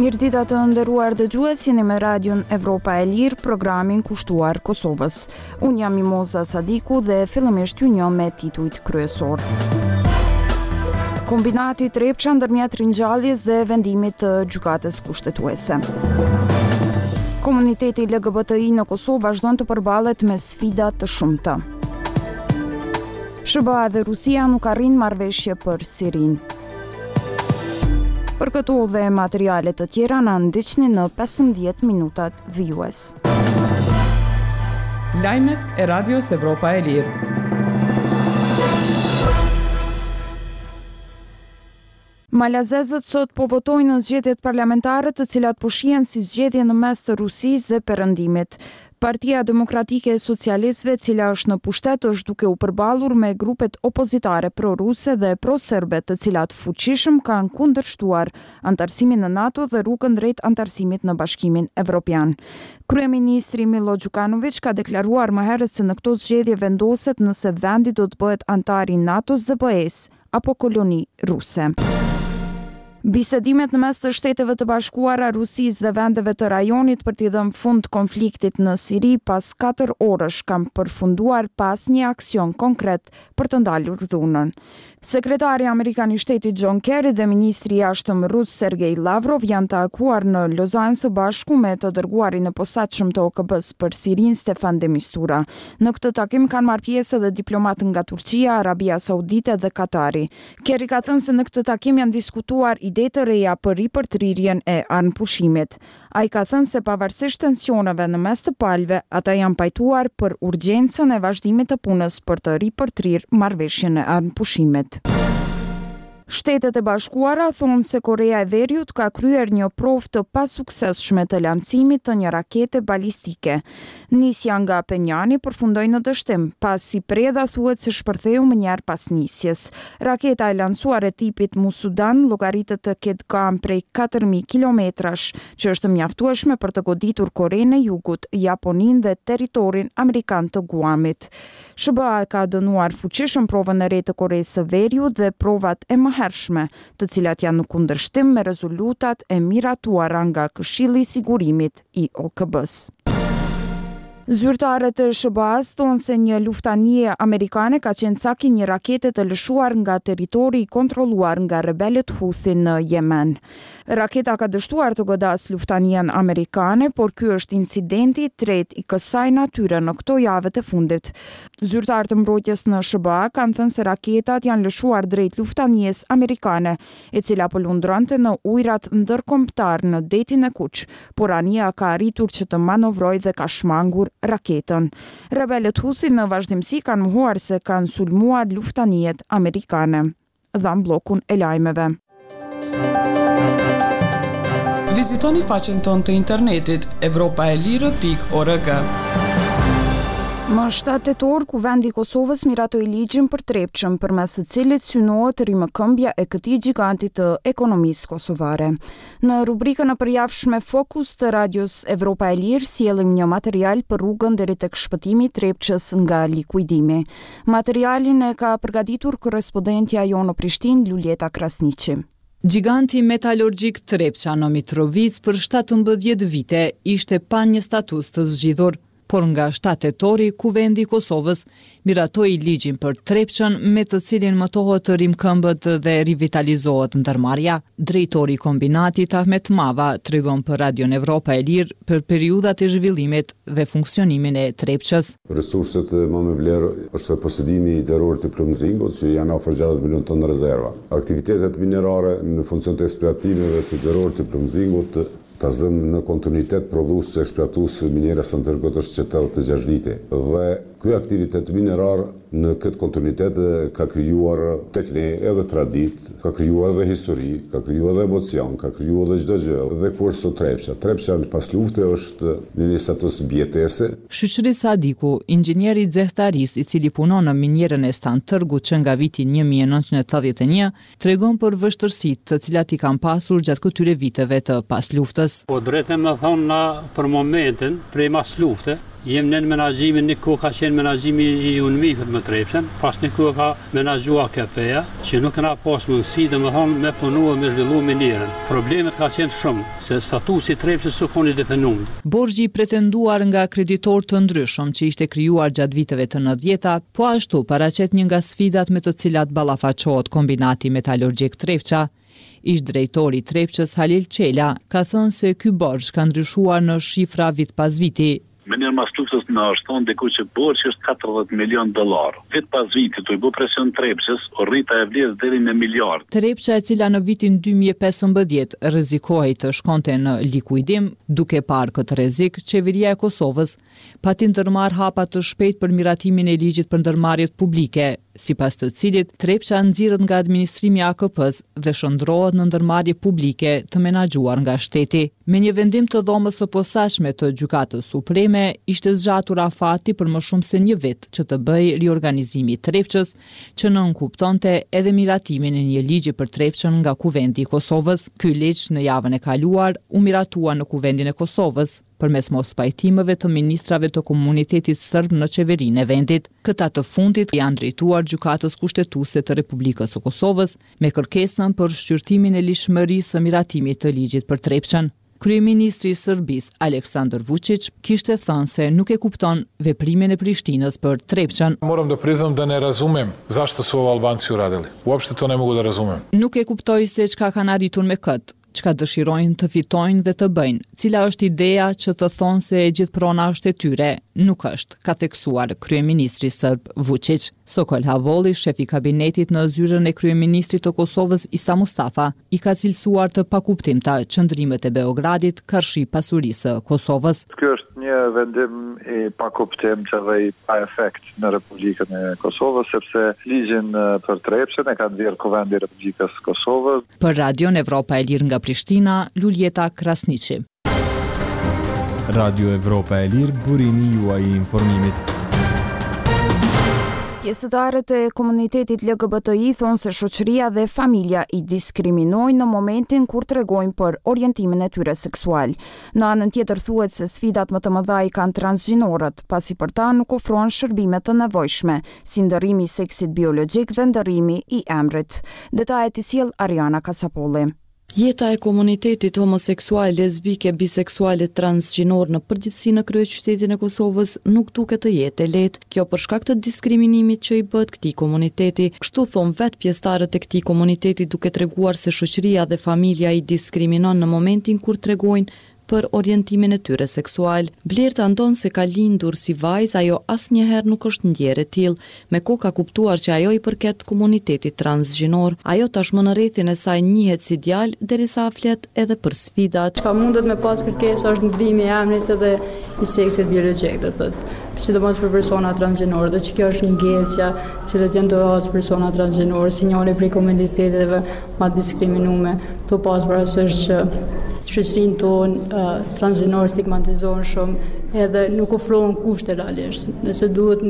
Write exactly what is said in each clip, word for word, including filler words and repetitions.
Mirëdita të nderuar dëgjues, jeni me Radion Evropa e Lirë, programin kushtuar Kosovës. Unë jam Mimoza Sadiku dhe fillimisht ju njoh me titujt kryesor. Kombinati Trepça ndërmjet ringjalljes dhe vendimit të gjykatës kushtetuese. Komuniteti L G B T I në Kosovë vazhdon të përballet me sfida të shumta. S B A dhe Rusia nuk arrin marrëveshje për Sirinë. Për këto dhe materiale të tjera na ndiqni në pesëmbëdhjetë minutat vijues. Lajmet e Radios Evropa e Lirë. Malazezët sot po votojnë në zgjedhjet parlamentare të cilat po shihen si zgjedhje në mes të Rusisë dhe Perëndimit. Partia Demokratike e Socialistëve, e cila është në pushtet, është duke u përballur me grupet opozitare pro-ruse dhe pro-serbe, të cilat fuqishëm kanë kundërshtuar antarësimin në NATO dhe rrugën drejt antarësimit në Bashkimin Evropian. Kryeministri Milo Đukanović ka deklaruar më herët se në këto zgjedhje vendoset nëse vendi do të bëhet antar i NATO-s dhe B E-s apo koloni ruse. Bisedimet në mes të Shteteve të Bashkuara, Rusisë dhe vendeve të rajonit për t'i dhënë fund konfliktit në Siri pas katër orësh kanë përfunduar pas një aksion konkret për të ndalur dhunën. Sekretari Amerikan i Shtetit John Kerry dhe ministri i jashtëm rus Sergej Lavrov janë takuar në Lozan së bashku me të dërguarin e posaçëm të O K B-s për Sirinë Stefan de Mistura. Në këtë takim kanë marrë pjesë edhe diplomatë nga Turqia, Arabia Saudite dhe Katari. Kerry ka thënë se në këtë takim janë diskutuar ide të reja për ripërtrirjen e armëpushimit. Ai ka thënë se pavarësisht tensioneve në mes të palëve, ata janë pajtuar për urgjencën e vazhdimit të punës për të ripërtrirë marrëveshjen e armëpushimit. Shtetet e Bashkuara thonë se Korea e Veriut ka kryer një provë të pasuksesshme të lancimit të një rakete balistike. Nisja nga Penjani përfundoi në dështim, pasi predha thuhet se shpërtheu më njëherë pas nisjes. Raketa e lancuar e tipit Musudan llogaritet të ketë gamë prej katër mijë kilometrash, që është mjaftueshme për të goditur Korenë e Jugut, Japoninë dhe territorin amerikan të Guamit. S B A ka dënuar fuqishëm provën e re të Koreasë së Veriut dhe provat e mëhershme, të cilat janë në kundërshtim me rezolutat e miratuara nga Këshilli i Sigurimit i O K B-s. Zyrtarët e S B A-s thonë se një luftanie amerikane ka qenë caki një rakete të lëshuar nga territori i kontrolluar nga rebelët Houthi në Yemen. Raketa ka dështuar të godas luftanien amerikane, por ky është incidenti i tretë i kësaj natyre në këto javë të fundit. Zyrtarët e mbrojtjes në S B A kanë thënë se raketat janë lëshuar drejt luftanies amerikane, e cila po lundronte në ujrat ndërkombëtar në detin e Kuq, por anija ka arritur që të manovrojë dhe ka shmangur raketën. Rebelët Houthi në vazhdimsi kanë mohuar se kanë sulmuar luftaniet amerikane. Dhan bllokun e lajmeve. Vizitoni faqen tonë të internetit evropa e lirë pikë org. Më shtatë tetor, Kuvendi i Kosovës miratoi ligjin për Trepçën, përmes së cilit synohet rimëkëmbja e këtij giganti të ekonomisë kosovare. Në rubrikën e përjavshme Fokus të Radios Evropa e Lirë sjellim një material për rrugën deri tek shpëtimi i Trepçës nga likuidimi. Materialin e ka përgatitur korrespondentja jonë në Prishtinë, Luljeta Krasniqi. Giganti metalurgjik Trepça në Mitrovic për shtatëmbëdhjetë vite ishte pa një status të zgjidhur. Por nga shtatë tetori, Kuvendi i Kosovës miratoi ligjin për Trepçën, me të cilin mëtohet të rimkëmbët dhe rivitalizohet ndërmarrja. Drejtori i kombinatit Ahmet Mava tregon për Radion Evropa e Lirë për periudhat e zhvillimit dhe funksionimin e Trepçës. Resurset më me vlerë është posedimi i zeror të plumzingut, që janë afër gjashtëdhjetë milion tonë rezerva. Aktivitetet minerare në funksion të eksploatimeve të zeror të plumzingut të zëm në kontinuitet prodhues e eksploatues minera së ndërkohës që të gjashtë vite. Dhe ky aktivitet minerar në këtë kontinuitet ka krijuar tek ne edhe tradit, ka krijuar edhe histori, ka krijuar edhe emocion, ka krijuar edhe çdo gjë. Dhe kur sot Trepça, Trepça pas lufte është në një status bjetese. Shyqëri Sadiku, inxhinier i zehtarisë i cili punon në minierën e Stan Tërgut që nga viti një mijë e nëntëqind e tetëdhjetë e një, tregon për vështirësitë të cilat i kanë pasur gjatë këtyre viteve të pas luftës. Po drejtë me thonë na për momentin, prej mas lufte, Jem në menaxhimin, një kohë ka qenë menaxhimi i unmikut më Trepçën, pas një kohë ka menaxhua K P A, që nuk kena pas mundësi domethënë me punu dhe me zhvillu minierën. Problemet ka qenë shumë, se statusi i Trepçës nuk koni definuar. Borxhi i pretenduar nga kreditor të ndryshëm që ishte krijuar gjatë viteve të nëntëdhjetë, po ashtu paraqet një nga sfidat me të cilat ballafaqohet kombinati metalurgjik Trepça. Ish drejtori i Trepçës Halil Çela ka thënë se ky borxh ka ndryshuar në shifra vit pas viti. Mënyrë mas luftës në është thonë diku që borxhi është katërdhjetë milion dollar. Vit pas vitit u bë presion Trepçës, u rrita e vlerës deri në miliard. Trepça, e cila në vitin dy mijë e pesëmbëdhjetë rrezikohej të shkonte në likuidim, duke parë këtë rrezik, qeveria e Kosovës pati ndërmarr hapa të shpejt për miratimin e ligjit për ndërmarrjet publike, sipas të cilit Trepça nxirret nga administrimi i A K P-s dhe shndrohet në ndërmarrje publike të menaxhuar nga shteti. Me një vendim të dhomës së posaçme të Gjykatës Supreme, ishte zgjatur afati për më shumë se një vit që të bëjë riorganizimi i Trepçës, që nënkuptonte edhe miratimin e një ligji për Trepçën nga Kuvendi i Kosovës. Ky ligj në javën e kaluar u miratua në Kuvendin e Kosovës, përmes mos pajtimeve të ministrave të komunitetit serb në qeverinë e vendit. Këta të fundit janë drejtuar Gjykatës Kushtetuese të Republikës së Kosovës me kërkesën për shqyrtimin e lishmërisë së miratimit të ligjit për Trepçën. Kryeministri i Serbisë Aleksandar Vučić kishte thënë se nuk e kupton veprimin e Prishtinës për Trepçën. Moram da priznam da ne razumem zašto su ovo Albanci uradili. Uopšte to ne mogu da razumem. Nuk e kuptoj se çka kanë arritur me këtë, çka dëshirojnë të fitojnë dhe të bëjnë, cila është ideja që të thonë se e gjithë prona është e tyre, nuk është, ka theksuar kryeministri serb Vučić. Sokol Havolli, shef i kabinetit në zyrën e kryeministrit të Kosovës Isa Mustafa, i ka cilësuar të pakuptimta qëndrimet e Beogradit karshi pasurisë së Kosovës. Ky është një vendim i pakuptim që dhe i pa efekt në Republikën e Kosovës, sepse ligjin për Trepçën e ka nxjerrë Kuvendi i Republikës së Kosovës. Për Radion Evropa e Lirë nga Prishtina, Luljeta Krasniqi. Radio Evropa e Lirë, burimi juaj i informimit. Pjesëtarët e komunitetit L G B T I thonë se shoqëria dhe familja i diskriminojnë në momentin kur tregojnë për orientimin e tyre seksual. Në anën tjetër thuhet se sfidat më të mëdha i kanë transgjinorët, pasi për ta nuk ofrohen shërbime të nevojshme, si ndërrimi i seksit biologjik dhe ndërrimi i emrit. Detajet i sjell Ariana Kasapolli. Jeta e komunitetit homoseksual, lesbike, biseksuale, transgjinor në përgjithësi në kryeqytetin e Kosovës nuk duket të jetë e lehtë. Kjo për shkak të diskriminimit që i bëhet këtij komuniteti. Kështu thon vetë pjesëtarët e këtij komuniteti, duke treguar se shoqëria dhe familja i diskriminon në momentin kur tregojnë për orientimin e tyre seksual. Blerta ndon se ka lindur si vajzë, ajo asnjëherë nuk është ndjerë e tillë. Me kohë ka kuptuar që ajo i përket komunitetit transgjinor. Ajo tashmë në rrethin e saj njihet si djalë derisa flet edhe për sfidat. Çka mundet me pas kërkesë është ndrimi i emrit edhe i seksit biologjik, do thotë. Sidomos për persona transgjinorë, dhe që kjo është ngecja, cilët janë të as persona transgjinorë, sinjale prej komuniteteve ma diskriminume, të pas parasysh që shoqërinë tonë uh, transgjinorë stigmatizohen shumë edhe nuk ofrohen kushte realisht. Nëse duhet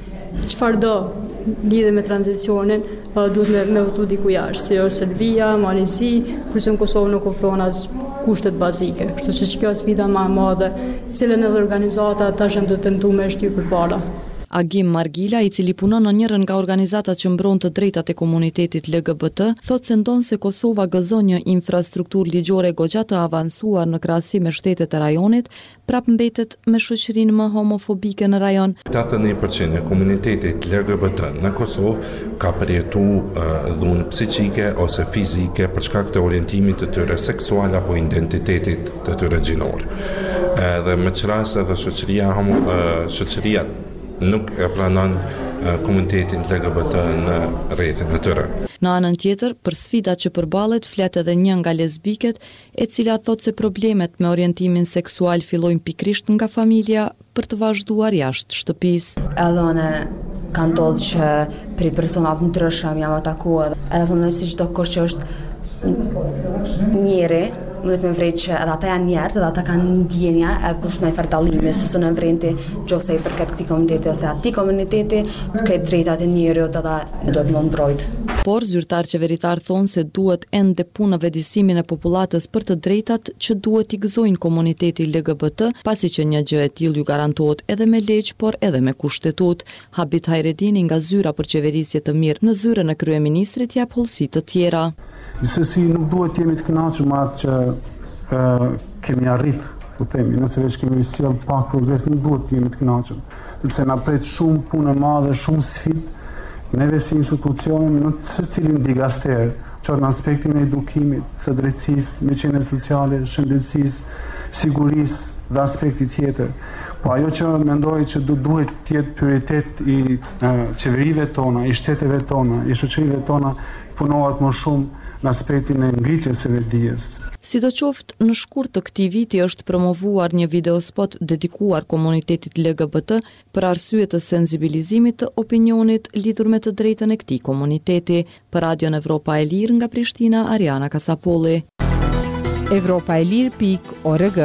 çfarë do lidhe me tranzicionin, uh, duhet me, me votu diku jashtë, si është Serbia, Malizi, kurse në Kosovë nuk ofrohen as kushtet bazike. Kështu që kjo është sfida më e madhe, cilën edhe organizata tash janë të tentuar me shtyp përpara. Agim Margila, i cili punon në njërin nga organizatat që mbron të drejtat e komunitetit L G B T, thotë se ndonë se Kosova gëzon një infrastrukturë ligjore goxha të avancuar në krahasim me shtetet e rajonit, prap mbetet me shoqërinë më homofobike në rajon. tetëdhjetë e një përqind e komunitetit L G B T në Kosovë ka përjetu uh, dhunë psiqike ose fizike për shkak të orientimit të tyre seksual apo identitetit të tyre gjinor. Edhe me çrast edhe shoqëria homo uh, shoqëria nuk e pranon uh, komunitetin L G B T në rrethin e tyre. Në anën tjetër, për sfidat që përballet flet edhe një nga lesbiket, e cila thotë se problemet me orientimin seksual fillojnë pikrisht nga familja për të vazhduar jashtë shtëpisë. Edhe unë ka ndodhur që për personat të ndryshëm jam atakuar, edhe po mendoj se çdo kur që është njëri mundet me vrejt që edhe ata janë njerëz, edhe ata kanë ndjenja, e kush në farë dallimi, se s'u nënvrente nëse i përket këtij komuniteti ose atij komuniteti, këtë drejtat e njeriut edhe do të më mbrojt. Por zyrtar qeveritar thonë se duhet ende puna vetëdijsimin e popullatës për të drejtat që duhet i gëzojnë komuniteti L G B T, pasi që një gjë e tillë ju garantohet edhe me legj, por edhe me kushtetut. Habit Hajredini nga zyra për qeverisje të mirë në zyrën e kryeministrit jep hollësi të tjera. Gjithsesi nuk duhet jemi të kënaqur me atë që uh, kemi arrit, po themi, nëse veç kemi sjell pak progres, nuk duhet jemi të kënaqur, sepse na pret shumë punë e madhe, shumë sfidë. Neve si institucion në secilin digaster, qoftë në aspektin e edukimit, të drejtësisë, meqenjeve sociale, shëndetësisë, sigurisë dhe aspekti tjetër. Po ajo që mendoj që du duhet të jetë prioritet i uh, qeverive tona, i shteteve tona, i shoqërive tona, punohet më shumë në aspektin e ngritjes së vetdijes. Sidoqoftë, në shkurt të këtij viti është promovuar një videospot dedikuar komunitetit L G B T për arsye të sensibilizimit të opinionit lidhur me të drejtën e këtij komuniteti. Për Radion Evropa e Lirë nga Prishtina, Ariana Kasapolli. Evropa e Lirë pikë org.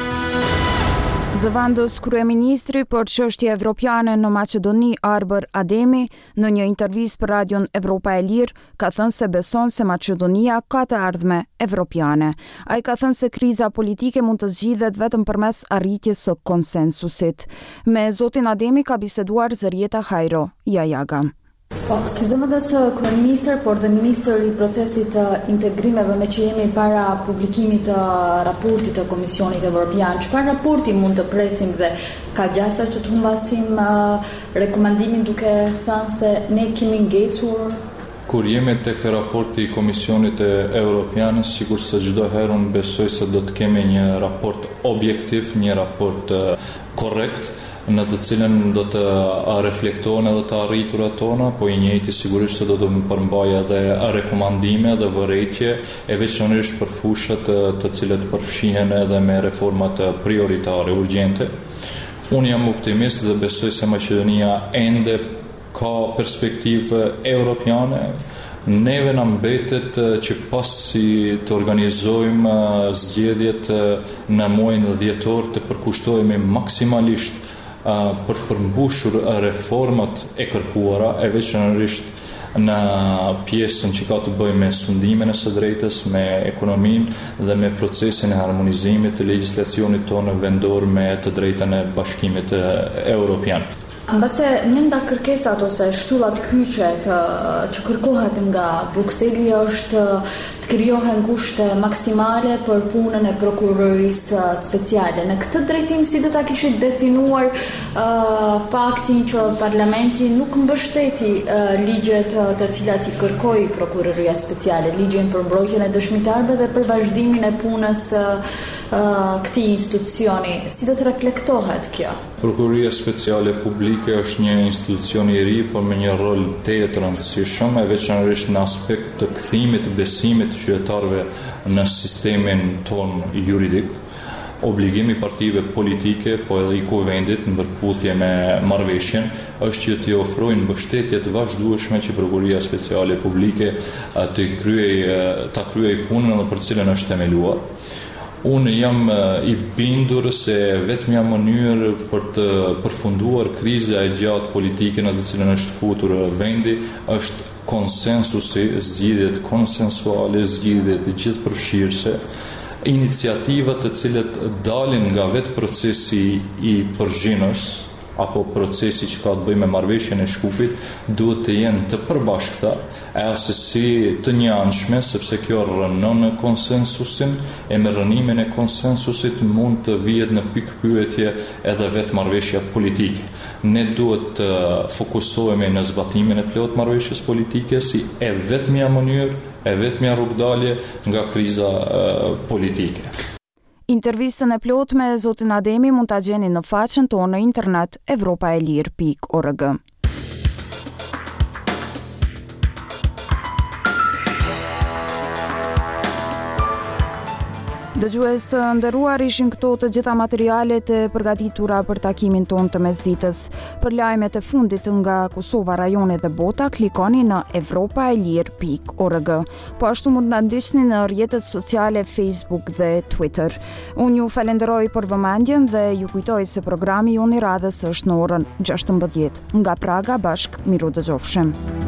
Zëvendës kryeministri për çështje evropiane në Maqedoni Arbër Ademi në një intervistë për Radion Evropa e Lirë ka thënë se beson se Maqedonia ka të ardhme evropiane. Ai ka thënë se kriza politike mund të zgjidhet vetëm përmes arritjes së konsensusit. Me zotin Ademi ka biseduar Zërieta Hajro Jajaga. Po, si zëvendës kryeministër, por dhe ministër i procesit të integrimeve me që jemi para publikimit të raportit të Komisionit Evropian, çfarë raporti mund të presim dhe ka gjasa që të humbasim uh, rekomandimin duke thënë se ne kemi ngecur? Kur jemi tek raporti i Komisionit Evropian, sigur se çdo herë unë besoj se do të kemi një raport objektiv, një raport uh, korrekt, në të cilën do të reflektohen edhe të arriturat tona, po i njëjti sigurisht se do të përmbajë edhe rekomandime dhe vërejtje, e veçanërisht për fushat të cilët përfshihen edhe me reformat prioritare, urgjente. Unë jam optimist dhe besoj se Maqedonia ende ka perspektivë evropiane. Neve në mbetet që pasi të organizojmë zgjedhjet në muajin dhjetor të përkushtohemi maksimalisht për përmbushur reformat e kërkuara, e veçanërisht në pjesën që ka të bëjë me sundimin e së drejtës, me ekonominë dhe me procesin e harmonizimit të legjislacionit tonë vendor me të drejtën e Bashkimit Evropian. Mbase një nga kërkesat ose shtyllat kyçe që kërkohet nga Brukseli është të krijohen kushte maksimale për punën e prokurorisë speciale. Në këtë drejtim si do ta kishit definuar uh, faktin që parlamenti nuk mbështeti uh, ligjet uh, të cilat i kërkoi prokuroria speciale, ligjin për mbrojtjen e dëshmitarëve dhe për vazhdimin e punës uh, uh, këtij institucioni. Si do të reflektohet kjo? Prokuroria speciale publike është një institucion i ri, por me një rol të rëndësishëm, e veçanërisht në aspekt të kthimit të besimit të qytetarëve në sistemin ton juridik. Obligimi partive politike, po edhe i kuvendit në përputhje me marrëveshjen, është që të ofrojnë mbështetje të vazhdueshme që Prokuroria Speciale Publike të kryej ta kryej punën për të cilën është themeluar. Unë jam i bindur se vetmja mënyrë për të përfunduar kriza e gjatë politike në të cilën është futur vendi është konsensusi, zgjidhjet konsensuale, zgjidhjet të gjithëpërfshirëse, iniciativat të cilët dalin nga vetë procesi i përzhinës apo procesi që ka të bëjë me marrëveshjen e Shkupit duhet të jenë të përbashkëta, e asesi të njëanshme, sepse kjo rënon konsensusin, e me rënimin e konsensusit mund të vihet në pikë pyetje edhe vetë marrëveshja politike. Ne duhet të fokusohemi në zbatimin e plot marrëveshjes politike si e vetmja mënyrë, e vetmja rrugdalje nga kriza uh, politike. Intervistën e plot me zotin Ademi mund ta gjeni në faqen tonë në internet evropa e lirë pikë org. Dëgjues të nderuar, ishin këto të gjitha materialet e përgatitura për takimin ton të mesditës. Për lajmet e fundit nga Kosova, rajone dhe bota, klikoni në evropaelir pikë org. Po ashtu mund na ndiqni në rrjetet sociale Facebook dhe Twitter. Unë ju falenderoj për vëmendjen dhe ju kujtoj se programi jon i radhës është në orën gjashtëmbëdhjetë. Nga Praga bashk, miru dëgjofshim.